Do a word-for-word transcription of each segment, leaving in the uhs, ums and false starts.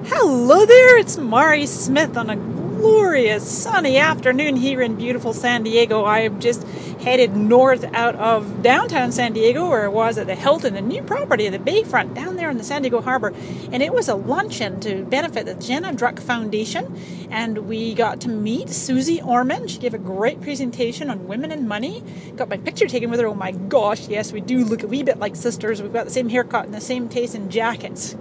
Hello there, it's Mari Smith on a glorious sunny afternoon here in beautiful San Diego. I have just headed north out of downtown San Diego, where I was at the Hilton, a new property at the Bayfront down there in the San Diego Harbor. And it was a luncheon to benefit the Jenna Druck Foundation. And we got to meet Susie Orman. She gave a great presentation on women and money. Got my picture taken with her. Oh my gosh, yes, we do look a wee bit like sisters. We've got the same haircut and the same taste in jackets.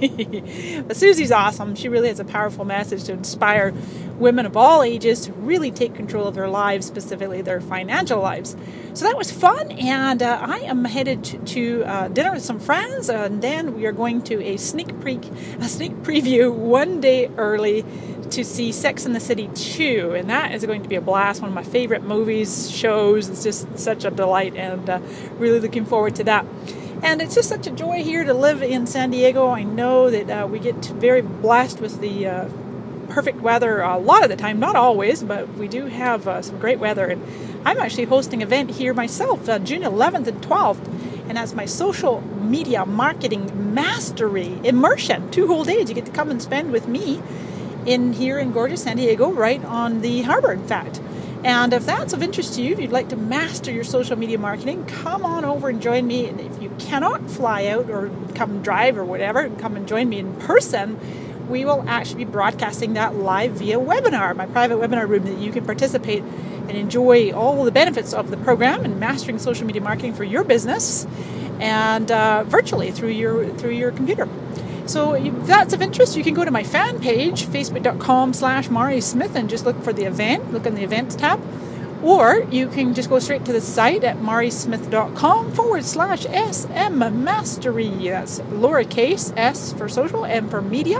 But Susie's awesome. She really has a powerful message to inspire women of all ages to really take control of their lives, specifically their financial lives. So that was fun, and uh, I am headed to, to uh, dinner with some friends, uh, and then we are going to a sneak peek, a sneak preview one day early to see Sex and the City two, and that is going to be a blast. One of my favorite movies, shows. It's just such a delight, and uh, really looking forward to that. And it's just such a joy here to live in San Diego. I know that uh, we get very blessed with the uh, perfect weather a lot of the time, not always, but we do have uh, some great weather. And I'm actually hosting an event here myself, uh, June eleventh and twelfth, and that's my social media marketing mastery immersion. Two whole days you get to come and spend with me in here in gorgeous San Diego, right on the harbor, in fact. And if that's of interest to you, if you'd like to master your social media marketing, come on over and join me. And if you cannot fly out or come drive or whatever, come and join me in person, we will actually be broadcasting that live via webinar, my private webinar room, that you can participate and enjoy all the benefits of the program and mastering social media marketing for your business, and uh, virtually through your through your computer. So if that's of interest, you can go to my fan page, facebook.com slash Mari Smith, and just look for the event, look in the events tab. Or you can just go straight to the site at marismith.com forward slash SM Mastery. That's lowercase s for social, M for media,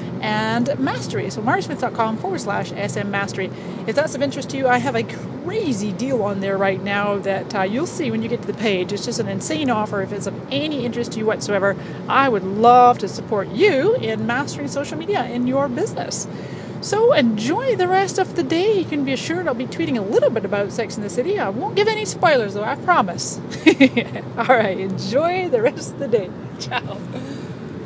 and mastery. So marismith.com forward slash SM Mastery. If that's of interest to you, I have a crazy deal on there right now that uh, you'll see when you get to the page. It's just an insane offer. If it's of any interest to you whatsoever, I would love to support you in mastering social media in your business. So enjoy the rest of the day. You can be assured I'll be tweeting a little bit about Sex and the City. I won't give any spoilers though, I promise. All right, enjoy the rest of the day. Ciao.